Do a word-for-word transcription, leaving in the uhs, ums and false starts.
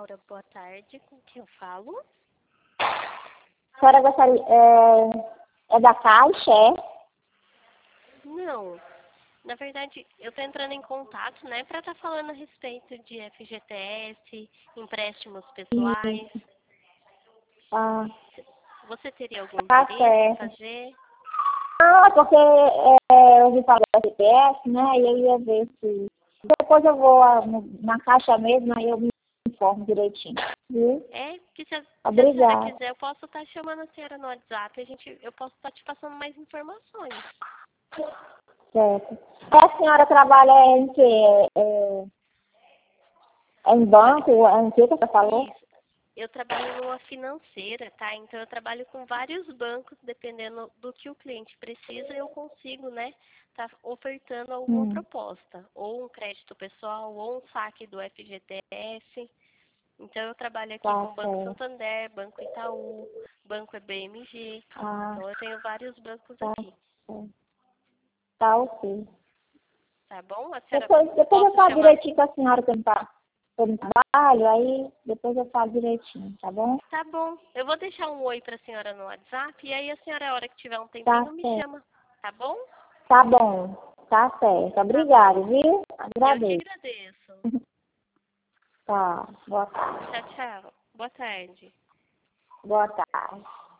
Laura, boa tarde. Com quem eu falo? A senhora gostaria... É, é da Caixa, é? Não. Na verdade, eu estou entrando em contato, né, para estar falando a respeito de F G T S, empréstimos pessoais. Ah, Você teria algum tá interesse em certo. fazer? Ah, porque é, eu ouvi falar do F G T S, né? E eu ia ver se... Depois eu vou ah, no- na Caixa mesmo, aí eu me informo direitinho. Viu? É, que se a, se a senhora Obrigada. quiser, eu posso estar chamando a senhora no WhatsApp, a gente, eu posso estar te passando mais informações. Certo. A senhora trabalha em quê? É, é em banco? Em que que você falou? Isso. Eu trabalho numa financeira, tá? Então eu trabalho com vários bancos, dependendo do que o cliente precisa, eu consigo, né, tá ofertando alguma Hum, proposta, ou um crédito pessoal, ou um saque do F G T S. Então eu trabalho aqui tá com Banco certo. Santander, Banco Itaú, Banco B M G. Ah, Então eu tenho vários bancos tá aqui, certo. Tá ok. tá bom? A senhora Depois, depois eu posso falo chamar? direitinho com a senhora que eu no trabalho, aí depois eu falo direitinho, tá bom? Tá bom. Eu vou deixar um oi pra senhora no WhatsApp e aí a senhora, a hora que tiver um Tá tempinho, me certo. chama, tá bom? Tá bom. Tá certo. Tá bom. Obrigada, viu? Eu que Agradeço. agradeço. Tá. Boa tarde. Tchau, tchau. Boa tarde. Boa tarde.